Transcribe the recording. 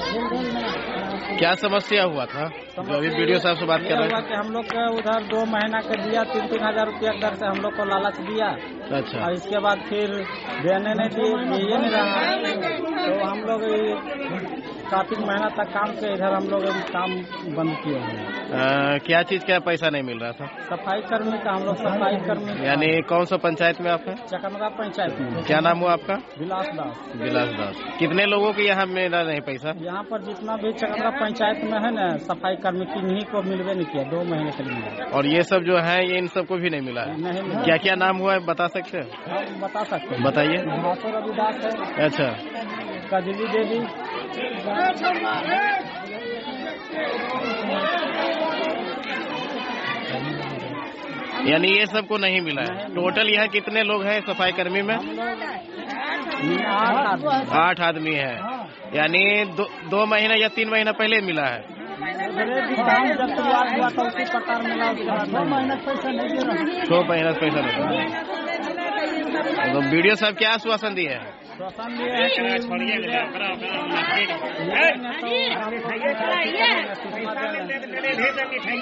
क्या समस्या हुआ था जो अभी वीडियो साहब से बात कर रहे हैं? कि हम लोग का उधर 2 महीना का दिया 3-3 हजार रुपया दर से हम लोग को लालच दिया। अच्छा। और इसके बाद फिर देने नहीं दिए, ये नहीं रहा तो हम लोग काफी महीना तक काम के इधर हम लोग काम बंद किए हैं। क्या चीज का पैसा नहीं मिल रहा था? सफाई कर्मी का, हम लोग सफाई कर्मी। यानी कौन सा पंचायत में आप है? चकंदरा पंचायत में। क्या नाम हुआ आपका? विलास दास। विलास दास। कितने लोगों के यहाँ मिला नहीं पैसा? यहाँ पर जितना भी चकंदरा पंचायत में है ना सफाई कर्मी किन्हीं को मिलवे नहीं किया, 2 महीने के लिए मिला। और ये सब जो है ये इन सबको भी नहीं मिला है? नहीं मिला। क्या क्या नाम हुआ है बता सकते हैं? हम बता सकते हैं। बताइए। भासो रविदास है। अच्छा। कजली देवी। यानी ये सबको नहीं मिला है। टोटल यहाँ कितने लोग हैं सफाई कर्मी में? 8 आदमी है। यानी 2 महीना या 3 महीना पहले मिला है। 2 महीना पैसा नहीं दे रहा। 2 महीना पैसा नहीं। तो वीडियो साहब क्या आश्वासन दिए हैं? आश्वासन दिए हैं